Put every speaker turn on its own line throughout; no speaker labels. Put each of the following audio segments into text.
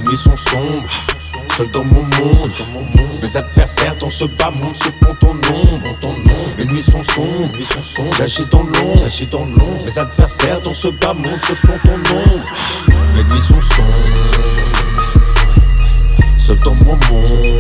nuits sont sombres, seul dans mon monde. Mes adversaires dans ce bas monde se font ton ombre. Mes nuits sont sombres, j'agis dans l'ombre. Mes adversaires dans ce bas monde se font ton ombre. Mes nuits sont sombres, seul dans mon monde.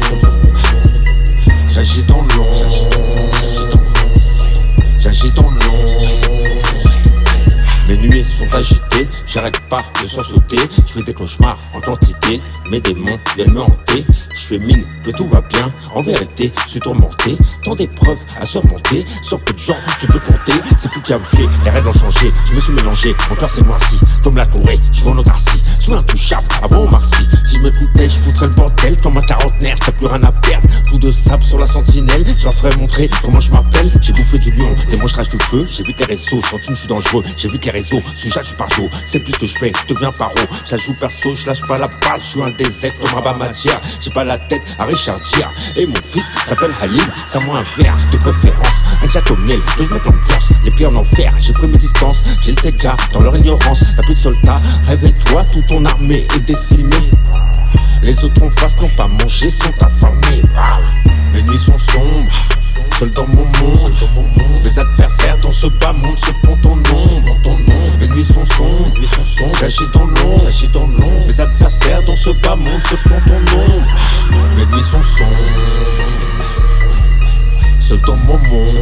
J'agis dans l'ombre, j'agis dans l'ombre. Mes nuits sont agitées, j'arrête pas de sursauter. Je fais des cauchemars en quantité, mes démons viennent me hanter. Je fais mine que tout va bien, en vérité, je suis tourmenté. Tant d'épreuves à surmonter, sur peu de gens tu peux compter. C'est plus qu'à me fier, les règles ont changé. Je me suis mélangé, mon cœur s'est moisi. Comme la Corée, je vais en autarcie. Je suis intouchable, avant Marcy. Si je m'écoutais, je foutrais le bordel. Comme un quarantenaire, t'as plus rien à perdre. Tout de sable sur la sentinelle, je leur ferai montrer comment je m'appelle. J'ai bouffé du lion, des manches rage du feu. J'ai vu que les réseaux, senti je suis dangereux. J'ai vu que les réseaux, sujet je suis par jour. C'est plus ce que je fais, deviens paro. Je la joue perso, je lâche pas la balle. Je suis un désert comme Rabat Matière. J'ai pas la tête à Richard Gere. Et mon fils s'appelle Halim, ça moi un verre de préférence. Un Jack O'Neill, que je mette l'ambiance. Les pieds en enfer, j'ai pris mes distances. J'ai le Sega dans leur ignorance. T'as plus de soldats, réveille-toi, toute ton armée est décimée. Les autres en face n'ont pas mangé, sont affamés. Mes nuits sont sombres, seul dans mon monde. Mes adversaires dans ce bas monde se font ton ombre. Mes nuits sont sombres, j'agis dans l'ombre. Mes adversaires dans ce bas monde se font ton ombre. Mes nuits sont sombres, seul dans mon monde.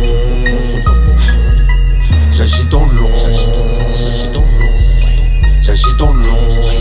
J'agis dans l'ombre, j'agis dans l'ombre.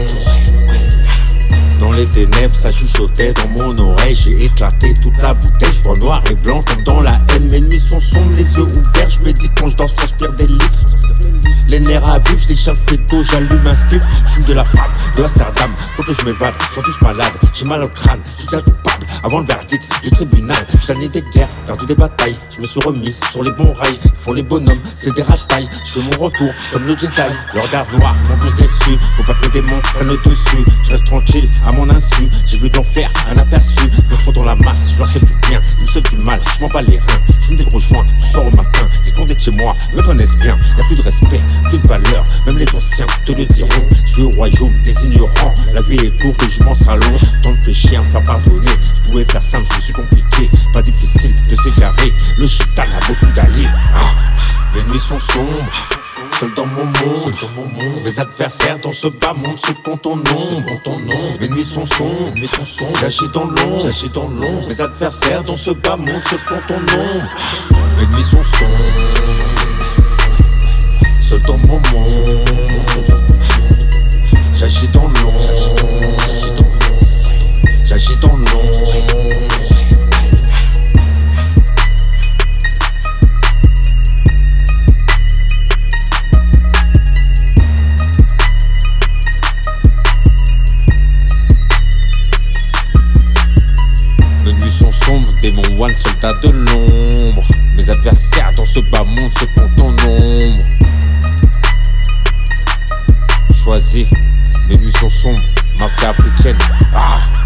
Dans les ténèbres, ça chuchotait dans mon oreille. J'ai éclaté toute la bouteille. Je vois noir et blanc comme dans la haine. Mes nuits sont sombres, les yeux ouverts. Je me dis quand je danse, je transpire des litres. Les nerfs à vivre, je déchire le frigo, j'allume un spiff. Je fume de la frappe de Amsterdam. Faut que je m'évade, ils sont tous malades. J'ai mal au crâne, je suis coupable. Avant le verdict du tribunal, j'ai gagné des guerres, perdu des batailles. Je me suis remis sur les bons rails. Ils font les bonhommes, c'est des ratailles. Je fais mon retour comme le Jedi. Le regard noir m'ont tous déçu. Faut pas que mes démons prennent le dessus. Je reste tranquille à mon insu. J'ai vu de l'enfer, un aperçu. Je me fonds dans la masse, je leur souhaite du bien. Ils me souhaitent du mal, je m'en bats les reins. Je me dis le rejoins, du soir au matin. Les condés de chez moi me connaissent bien. Y'a plus de respect, plus de valeur. Même les anciens te le diront. Je vais au royaume des ignorants. La vie est courte, le jugement sera long. Tant de péché à me faire pardonner. Je pouvais faire simple, je me suis compliqué. Pas difficile de s'égarer. Le chitan a beaucoup d'alliés. Mes nuits sont sombres, seul dans mon monde. Mes adversaires dans ce bas monde se font ton ombre. Mes nuits sont sombres, j'agis dans l'ombre. Mes adversaires dans ce bas monde se font ton ombre. Mes nuits sont sombres, seul dans mon monde. J'agis dans l'ombre, j'agis dans l'ombre. Mes nuits sont sombres, démon one, soldat de l'ombre. Mes adversaires dans ce bas monde se font ton ombre. Choisis, mes nuits sont sombres, mafia africaine.